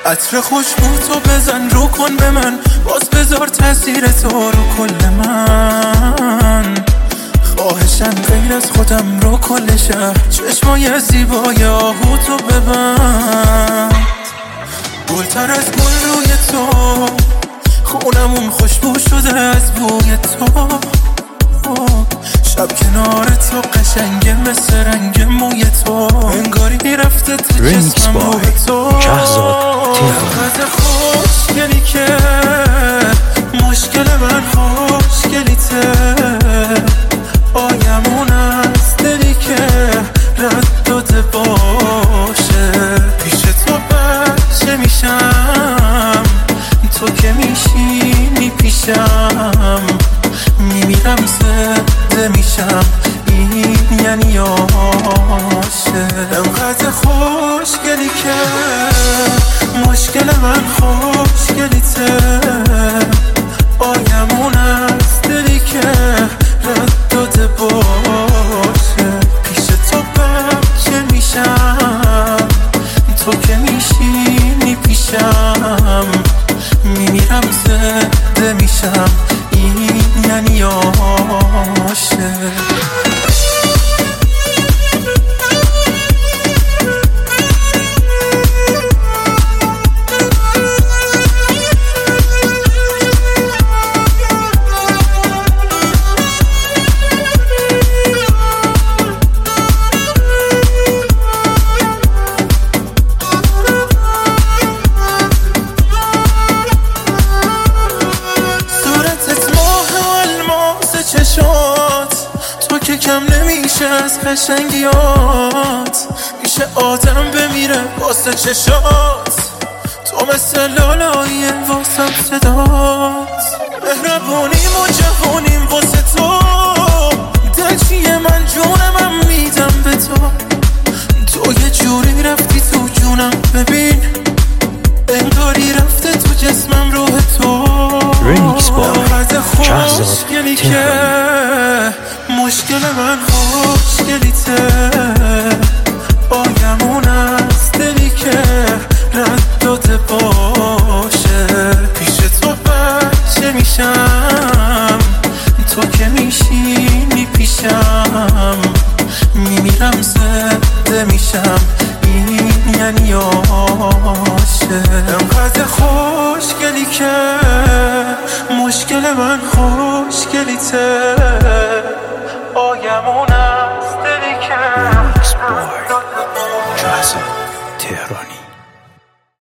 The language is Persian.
عطر خوشبو تو بزن رو کن به من، باز بذار تاثیر تو رو کل من. خواهشم غیر از خودم رو کل شهر، چشمای زیبای آهو تو ببند. گلتر از گل روی تو، خونمون خوشبو شده از بوی تو. شب کنار تو قشنگه مثل رنگ موی تو، انگاری رفته تو جسمم روح تو. انقدر خوشگلی که مشکل من خوشگلیته. آیمون از دلی که رد داده باشه. پیش تو بچه میشم، تو که میشینی پیشم. میمیرم زنده میشم، این یعنی عاشق. انقدر خوشگلی که مشکل من خوشگلیته. آیمون از دلی که رد داده باشه. پیش تو بچه میشم، تو که میشینی پیشم. میمیرم زنده میشم، این یعنی عاشق. تو که کم نمیشه از قشنگیات، میشه آدم بمیره واسه چشات. تو مثل لالاییه واسم صدات، مهربونیم و جوونیم واسه تو. دل چیه من جونم میدم به تو. تو یه جوری رفتی تو جونم، ببین انگاری رفته تو جسمم روح تو. خوشگلی که مشکل من خوشگلیته. آیمون از دلی که رد داده باشه. پیش تو بچه میشم، تو که میشینی پیشم. میمیرم زنده میشم، این یعنی عاشق. انقدر خوشگلی که مشکل من خوشگلیته. آیمون